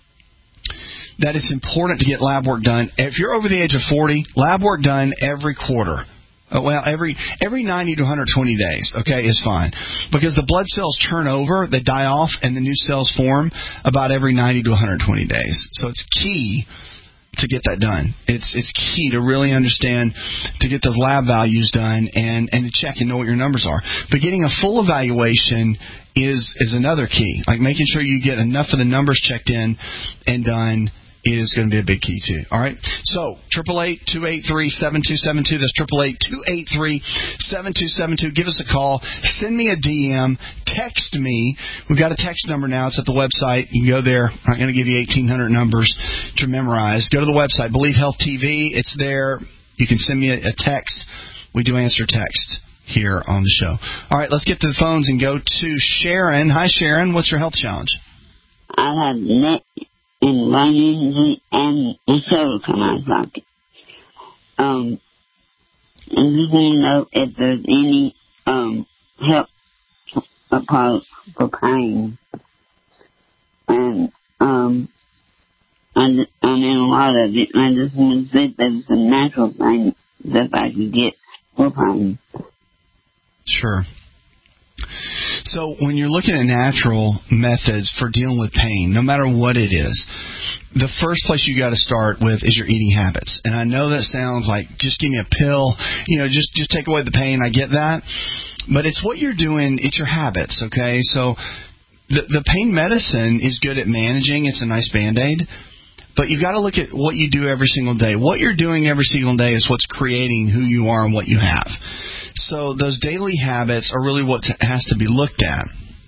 that it's important to get lab work done. If you're over the age of forty, lab work done every quarter. Oh, well, every every ninety to one hundred twenty days, okay, is fine. Because the blood cells turn over, they die off, and the new cells form about every ninety to one hundred twenty days. So it's key to get that done. It's it's key to really understand, to get those lab values done and, and to check and know what your numbers are. But getting a full evaluation is, is another key. Like making sure you get enough of the numbers checked in and done is going to be a big key, too. All right? So, eight eight eight, two eight three, seven two seven two. That's eight eight eight, two eight three, seven two seven two. Give us a call. Send me a D M. Text me. We've got a text number now. It's at the website. You can go there. I'm not going to give you eighteen hundred numbers to memorize. Go to the website, Believe Health T V. It's there. You can send me a, a text. We do answer text here on the show. All right, let's get to the phones and go to Sharon. Hi, Sharon. What's your health challenge? I have neck and lung injury and a shoulder come out of socket. Um, and just want to know if there's any um help apart for pain. And um, I, I mean a lot of it. And I just want to see if there's a natural thing that I can get for pain. Sure. So when you're looking at natural methods for dealing with pain, no matter what it is, the first place you got to start with is your eating habits. And I know that sounds like just give me a pill, you know, just just take away the pain. I get that. But it's what you're doing. It's your habits, okay? So the, the pain medicine is good at managing. It's a nice Band-Aid. But you've got to look at what you do every single day. What you're doing every single day is what's creating who you are and what you have. So those daily habits are really what has to be looked at.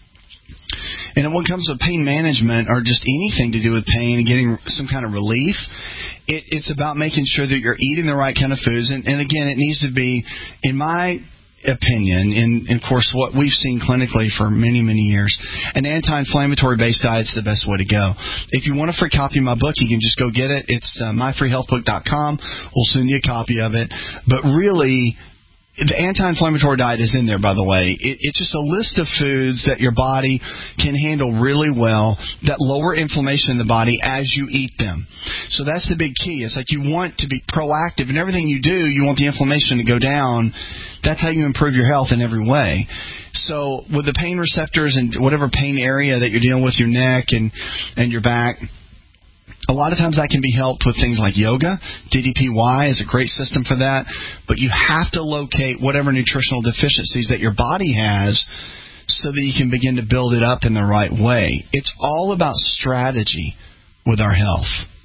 And when it comes to pain management or just anything to do with pain and getting some kind of relief, it, it's about making sure that you're eating the right kind of foods. And, and again, it needs to be, in my opinion, and, and of course what we've seen clinically for many, many years, an anti-inflammatory based diet is the best way to go. If you want a free copy of my book, you can just go get it. It's uh, my free health book dot com. We'll send you a copy of it. But really, the anti-inflammatory diet is in there, by the way. It, it's just a list of foods that your body can handle really well that lower inflammation in the body as you eat them. So that's the big key. It's like you want to be proactive. In everything you do, you want the inflammation to go down. That's how you improve your health in every way. So with the pain receptors and whatever pain area that you're dealing with, your neck and, and your back, a lot of times that can be helped with things like yoga. D D P Y is a great system for that. But you have to locate whatever nutritional deficiencies that your body has so that you can begin to build it up in the right way. It's all about strategy with our health.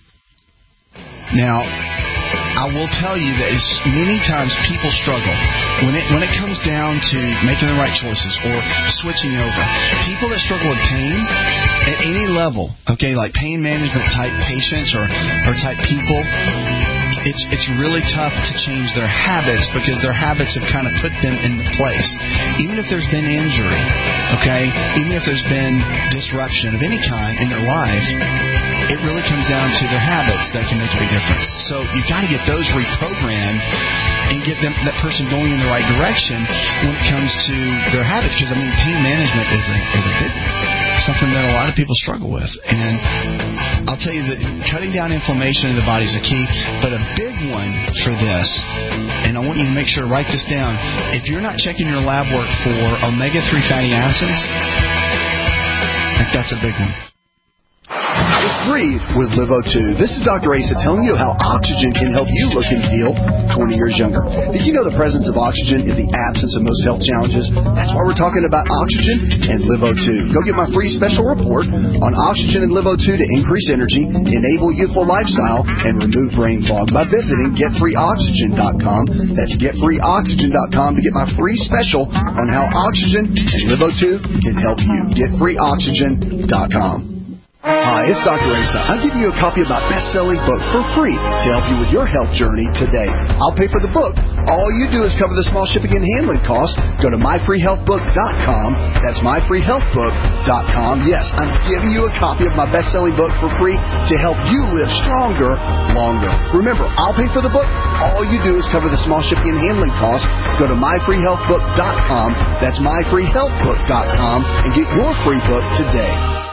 Now, I will tell you that it's many times people struggle when it when it comes down to making the right choices or switching over. People that struggle with pain at any level, okay, like pain management type patients or, or type people, it's it's really tough to change their habits because their habits have kind of put them into place. Even if there's been injury, okay, even if there's been disruption of any kind in their life, it really comes down to their habits that can make a big difference. So you've got to get those reprogrammed and get them that person going in the right direction when it comes to their habits. Because, I mean, pain management is a, is a big one. Something that a lot of people struggle with. And I'll tell you that cutting down inflammation in the body is a key, but a big one for this, and I want you to make sure to write this down, if you're not checking your lab work for omega three fatty acids, I think that's a big one. This free with Live O two. This is Doctor Asa telling you how oxygen can help you look and feel twenty years younger. Did you know the presence of oxygen is the absence of most health challenges? That's why we're talking about oxygen and Live O two. Go get my free special report on oxygen and Live O two to increase energy, enable youthful lifestyle, and remove brain fog by visiting get free oxygen dot com. That's get free oxygen dot com to get my free special on how oxygen and Live O two can help you. get free oxygen dot com. Hi, it's Doctor Asa. I'm giving you a copy of my best-selling book for free to help you with your health journey today. I'll pay for the book. All you do is cover the small shipping and handling costs. Go to my free health book dot com. That's my free health book dot com. Yes, I'm giving you a copy of my best-selling book for free to help you live stronger, longer. Remember, I'll pay for the book. All you do is cover the small shipping and handling costs. Go to my free health book dot com. That's my free health book dot com and get your free book today.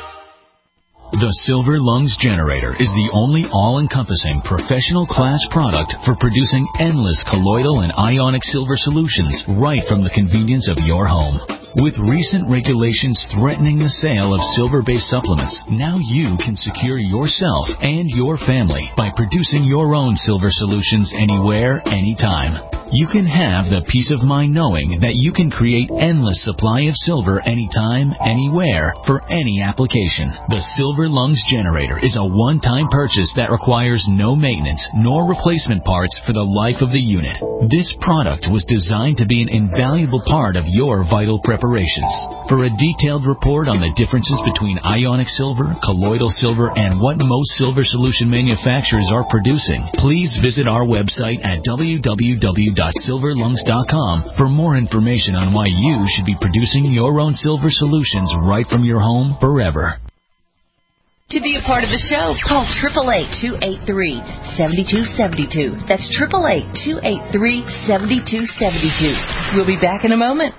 The Silver Lungs Generator is the only all-encompassing professional class product for producing endless colloidal and ionic silver solutions right from the convenience of your home. With recent regulations threatening the sale of silver-based supplements, now you can secure yourself and your family by producing your own silver solutions anywhere, anytime. You can have the peace of mind knowing that you can create endless supply of silver anytime, anywhere, for any application. The Silver Lungs Generator is a one-time purchase that requires no maintenance nor replacement parts for the life of the unit. This product was designed to be an invaluable part of your vital preparations. For a detailed report on the differences between ionic silver, colloidal silver, and what most silver solution manufacturers are producing, please visit our website at w w w dot silver lungs dot com for more information on why you should be producing your own silver solutions right from your home forever. To be a part of the show, call eight eight eight, two eight three, seven two seven two. That's eight eight eight, two eight three, seven two seven two. We'll be back in a moment.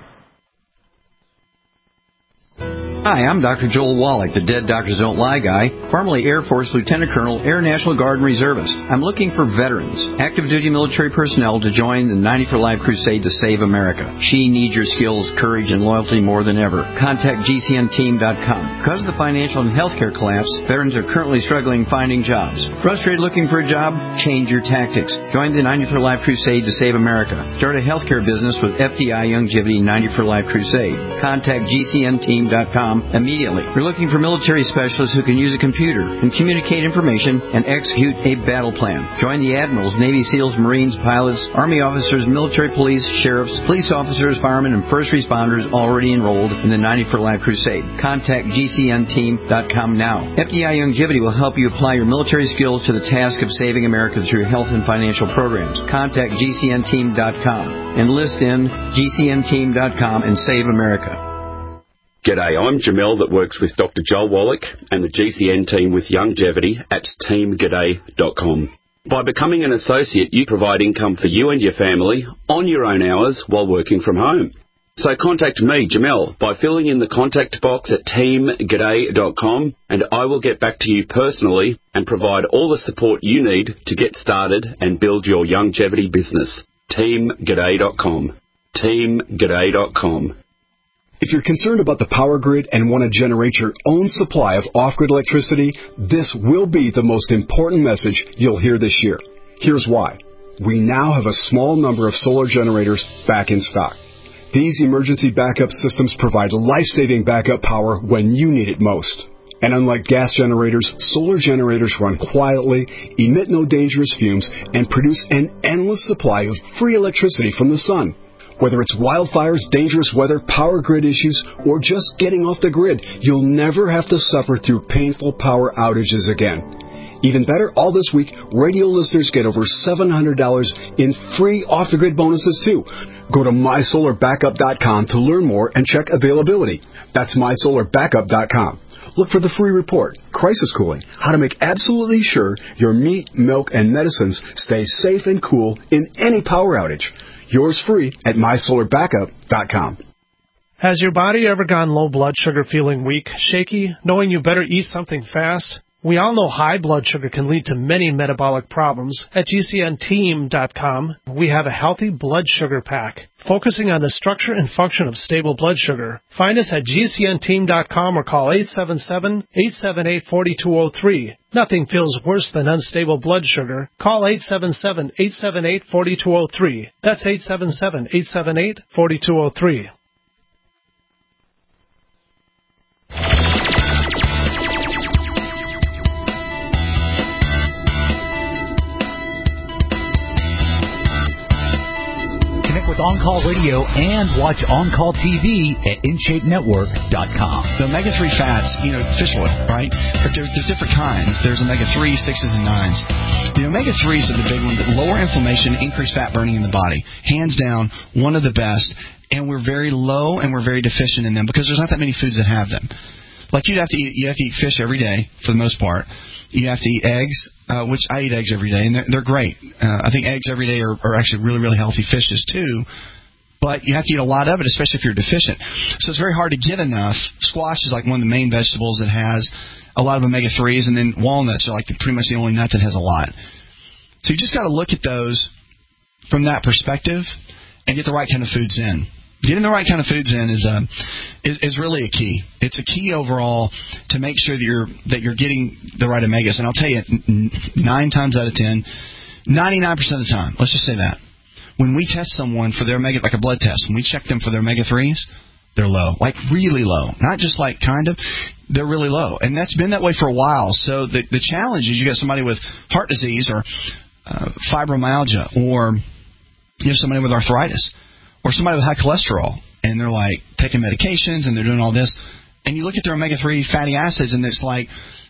Hi, I'm Doctor Joel Wallach, the Dead Doctors Don't Lie guy, formerly Air Force Lieutenant Colonel, Air National Guard and Reservist. I'm looking for veterans, active duty military personnel to join the ninety for Life crusade to save America. She needs your skills, courage, and loyalty more than ever. Contact G C N team dot com. Because of the financial and healthcare collapse, veterans are currently struggling finding jobs. Frustrated looking for a job? Change your tactics. Join the ninety for Life crusade to save America. Start a healthcare business with F D I Youngevity ninety for Life crusade. Contact G C N team dot com immediately. We're looking for military specialists who can use a computer and communicate information and execute a battle plan. Join the admirals, Navy SEALs, Marines, pilots, Army officers, military police, sheriffs, police officers, firemen, and first responders already enrolled in the ninety for Life crusade. Contact G C N team dot com now. F D I Youngevity will help you apply your military skills to the task of saving America through health and financial programs. Contact G C N team dot com. Enlist in G C N team dot com and save America. G'day, I'm Jamel that works with Doctor Joel Wallach and the G C N team with Youngevity at team g'day dot com. By becoming an associate, you provide income for you and your family on your own hours while working from home. So contact me, Jamel, by filling in the contact box at team g'day dot com, and I will get back to you personally and provide all the support you need to get started and build your Youngevity business. team g'day dot com. team g'day dot com. If you're concerned about the power grid and want to generate your own supply of off-grid electricity, this will be the most important message you'll hear this year. Here's why. We now have a small number of solar generators back in stock. These emergency backup systems provide life-saving backup power when you need it most. And unlike gas generators, solar generators run quietly, emit no dangerous fumes, and produce an endless supply of free electricity from the sun. Whether it's wildfires, dangerous weather, power grid issues, or just getting off the grid, you'll never have to suffer through painful power outages again. Even better, all this week, radio listeners get over seven hundred dollars in free off-the-grid bonuses, too. Go to my solar backup dot com to learn more and check availability. That's my solar backup dot com. Look for the free report, Crisis Cooling, how to make absolutely sure your meat, milk, and medicines stay safe and cool in any power outage. Yours free at my solar backup dot com. Has your body ever gone low blood sugar, feeling weak, shaky, knowing you better eat something fast? We all know high blood sugar can lead to many metabolic problems. At G C N team dot com, we have a healthy blood sugar pack, focusing on the structure and function of stable blood sugar. Find us at G C N team dot com or call eight seven seven, eight seven eight, four two zero three. Nothing feels worse than unstable blood sugar. Call eight seven seven, eight seven eight, four two zero three. That's eight seven seven, eight seven eight, four two zero three. With On-Call Radio and watch On-Call T V at in shape network dot com. The omega three fats, you know, fish oil, right? But there, there's different kinds. There's omega three, sixes, and nines. The omega threes are the big one that lower inflammation, increase fat burning in the body. Hands down, one of the best. And we're very low and we're very deficient in them because there's not that many foods that have them. Like you'd have to eat, you have to eat fish every day for the most part. You have to eat eggs, uh, which I eat eggs every day, and they're, they're great. Uh, I think eggs every day are, are actually really, really healthy fishes too. But you have to eat a lot of it, especially if you're deficient. So it's very hard to get enough. Squash is like one of the main vegetables that has a lot of omega threes, and then walnuts are like the, pretty much the only nut that has a lot. So you just got to look at those from that perspective and get the right kind of foods in. Getting the right kind of foods in is, uh, is is really a key. It's a key overall to make sure that you're that you're getting the right omegas. And I'll tell you, nine times out of ten, ninety-nine percent of the time, let's just say that, when we test someone for their omega, like a blood test, when we check them for their omega threes, they're low, like really low. Not just like kind of, they're really low. And that's been that way for a while. So the the challenge is you got somebody with heart disease or uh, fibromyalgia, or you have somebody with arthritis, or somebody with high cholesterol, and they're like taking medications and they're doing all this, and you look at their omega three fatty acids and it's like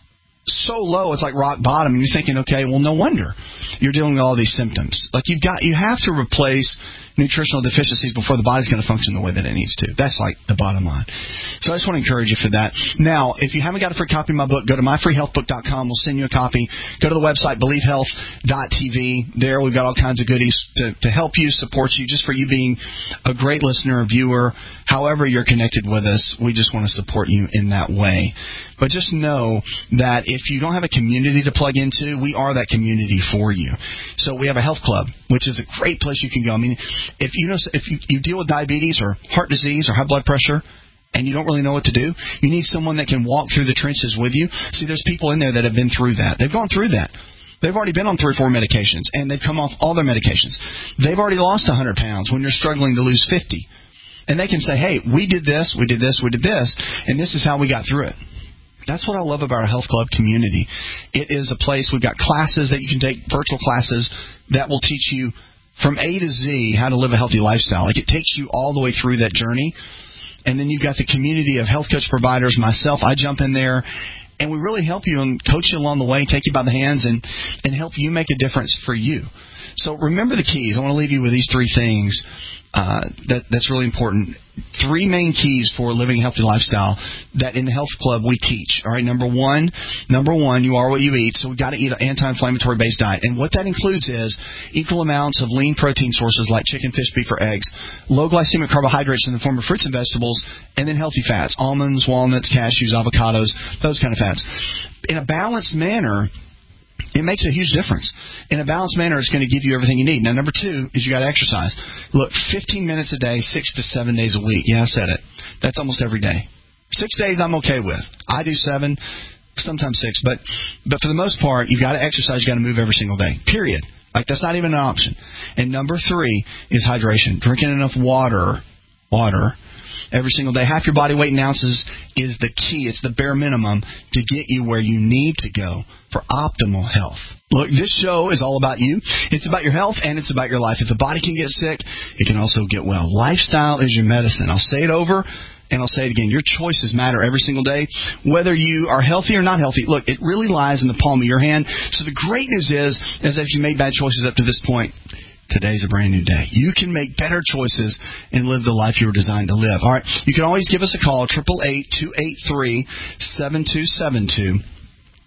so low, it's like rock bottom, and you're thinking, okay, well, no wonder you're dealing with all these symptoms. Like you've got, you have to replace nutritional deficiencies before the body's going to function the way that it needs to. That's like the bottom line. So I just want to encourage you for that. Now, if you haven't got a free copy of my book, go to my free health book dot com. We'll send you a copy. Go to the website, believe health dot t v. There we've got all kinds of goodies to, to help you, support you, just for you being a great listener, a viewer, however you're connected with us. We just want to support you in that way. But just know that if you don't have a community to plug into, we are that community for you. So we have a health club, which is a great place you can go. I mean, if you know, if you, you deal with diabetes or heart disease or high blood pressure, and you don't really know what to do, you need someone that can walk through the trenches with you. See, there's people in there that have been through that. They've gone through that. They've already been on three or four medications, and they've come off all their medications. They've already lost one hundred pounds when you're struggling to lose fifty. And they can say, hey, we did this, we did this, we did this, and this is how we got through it. That's what I love about our health club community. It is a place, we've got classes that you can take, virtual classes that will teach you from A to Z how to live a healthy lifestyle. Like it takes you all the way through that journey. And then you've got the community of health coach providers, myself, I jump in there, and we really help you and coach you along the way, take you by the hands, and, and help you make a difference for you. So remember the keys. I want to leave you with these three things uh, that that's really important. Three main keys for living a healthy lifestyle that in the health club we teach. All right, number one, number one, you are what you eat. So we've got to eat an anti-inflammatory based diet, and what that includes is equal amounts of lean protein sources like chicken, fish, beef, or eggs, low glycemic carbohydrates in the form of fruits and vegetables, and then healthy fats: almonds, walnuts, cashews, avocados, those kind of fats, in a balanced manner. It makes a huge difference. In a balanced manner, it's going to give you everything you need. Now, number two is you got to exercise. Look, fifteen minutes a day, six to seven days a week. Yeah, I said it. That's almost every day. Six days I'm okay with. I do seven, sometimes six. But but for the most part, you've got to exercise. You've got to move every single day, period. Like, that's not even an option. And number three is hydration. Drinking enough water, water, every single day. Half your body weight in ounces is the key. It's the bare minimum to get you where you need to go for optimal health. Look, this show is all about you. It's about your health, and it's about your life. If the body can get sick, it can also get well. Lifestyle is your medicine. I'll say it over, and I'll say it again. Your choices matter every single day, whether you are healthy or not healthy. Look, it really lies in the palm of your hand. So the great news is, is if you made bad choices up to this point, today's a brand new day. You can make better choices and live the life you were designed to live. All right. You can always give us a call, eight eight eight, two eight three, seven two seven two.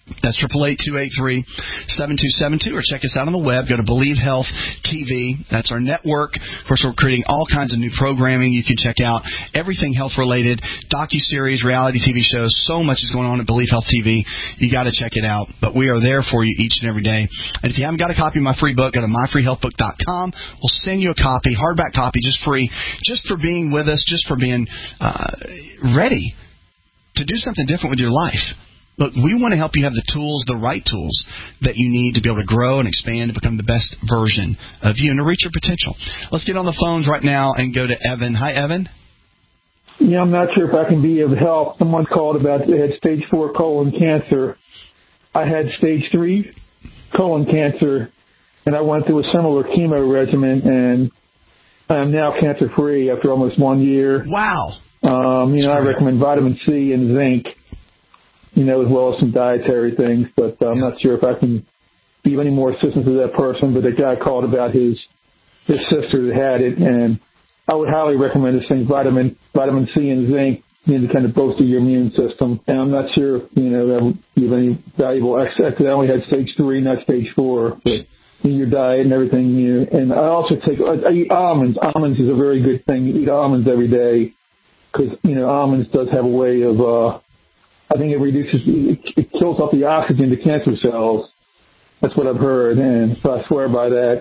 That's eight eight eight, two eight three, seven two seven two, or check us out on the web. Go to Believe Health T V. That's our network. Of course, we're creating all kinds of new programming. You can check out everything health-related, docuseries, reality T V shows. So much is going on at Believe Health T V. You got to check it out. But we are there for you each and every day. And if you haven't got a copy of my free book, go to my free health book dot com. We'll send you a copy, hardback copy, just free, just for being with us, just for being uh, ready to do something different with your life. Look, we want to help you have the tools, the right tools, that you need to be able to grow and expand and become the best version of you and to reach your potential. Let's get on the phones right now and go to Evan. Hi, Evan. Yeah, I'm not sure if I can be of help. Someone called about they had stage four colon cancer. I had stage three colon cancer, and I went through a similar chemo regimen, and I'm now cancer-free after almost one year. Wow. Um, you know, I recommend vitamin C and zinc, you know, as well as some dietary things, but uh, I'm not sure if I can give any more assistance to that person. But the guy called about his his sister that had it, and I would highly recommend this thing, vitamin vitamin C and zinc, you know, to kind of bolster your immune system. And I'm not sure if, you know, that would give any valuable access. I only had stage three, not stage four, but in your diet and everything. You know, and I also take, I eat almonds. Almonds is a very good thing. You eat almonds every day because, you know, almonds does have a way of, uh, I think it reduces, it, it kills off the oxygen to cancer cells. That's what I've heard, and so I swear by that.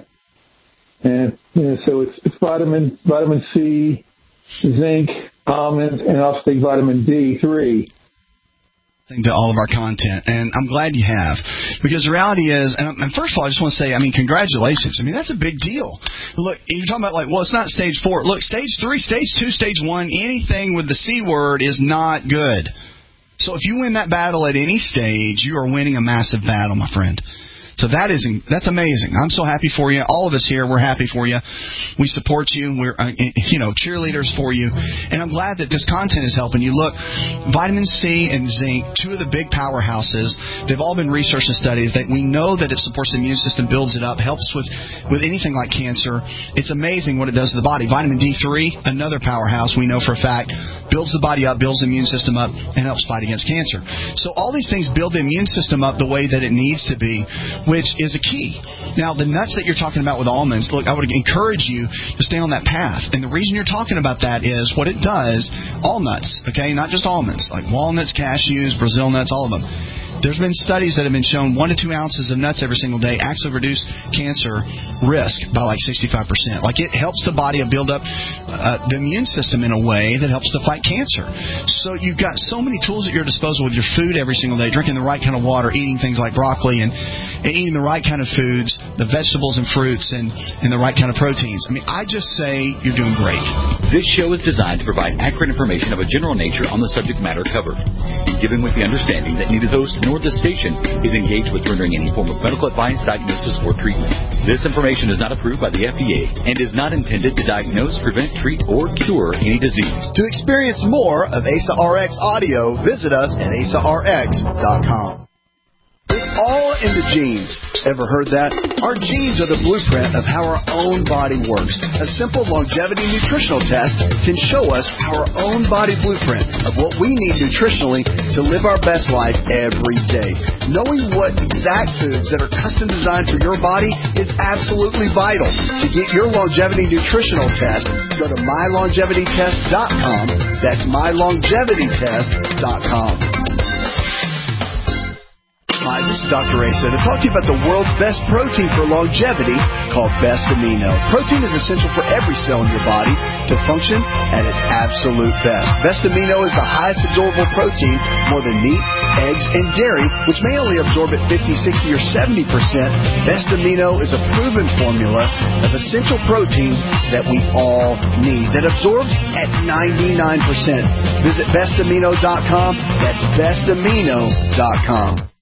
And, you know, so it's, it's vitamin, vitamin C, zinc, almonds, and also take vitamin D three. To all of our content, and I'm glad you have, because the reality is, and, and first of all, I just want to say, I mean, congratulations. I mean, that's a big deal. Look, you're talking about like, well, it's not stage four. Look, stage three, stage two, stage one, anything with the C word is not good. So if you win that battle at any stage, you are winning a massive battle, my friend. So that is, that's amazing. I'm so happy for you. All of us here, we're happy for you. We support you. We're, uh, you know, cheerleaders for you. And I'm glad that this content is helping you. Look, vitamin C and zinc, two of the big powerhouses, they've all been researched and studies that we know that it supports the immune system, builds it up, helps with, with anything like cancer. It's amazing what it does to the body. Vitamin D three, another powerhouse we know for a fact, builds the body up, builds the immune system up, and helps fight against cancer. So all these things build the immune system up the way that it needs to be, which is a key. Now, the nuts that you're talking about with almonds, look, I would encourage you to stay on that path. And the reason you're talking about that is what it does, all nuts, okay, not just almonds, like walnuts, cashews, Brazil nuts, all of them. There's been studies that have been shown one to two ounces of nuts every single day actually reduce cancer risk by like sixty-five percent. Like it helps the body build up uh, the immune system in a way that helps to fight cancer. So you've got so many tools at your disposal with your food every single day, drinking the right kind of water, eating things like broccoli, and, and eating the right kind of foods, the vegetables and fruits, and, and the right kind of proteins. I mean, I just say you're doing great. This show is designed to provide accurate information of a general nature on the subject matter covered, given with the understanding that neither host nor the station is engaged with rendering any form of medical advice, diagnosis, or treatment. This information is not approved by the F D A and is not intended to diagnose, prevent, treat, or cure any disease. To experience more of A S A R X audio, visit us at A S A R X dot com. It's all in the genes. Ever heard that? Our genes are the blueprint of how our own body works. A simple longevity nutritional test can show us our own body blueprint of what we need nutritionally to live our best life every day. Knowing what exact foods that are custom designed for your body is absolutely vital. To get your longevity nutritional test, go to my longevity test dot com. That's my longevity test dot com. Hi, this is Doctor Asa to talk to you about the world's best protein for longevity called Best Amino. Protein is essential for every cell in your body to function at its absolute best. Best Amino is the highest absorbable protein, more than meat, eggs, and dairy, which may only absorb at fifty, sixty, or seventy percent. Best Amino is a proven formula of essential proteins that we all need that absorbs at ninety-nine percent. Visit best amino dot com. That's best amino dot com.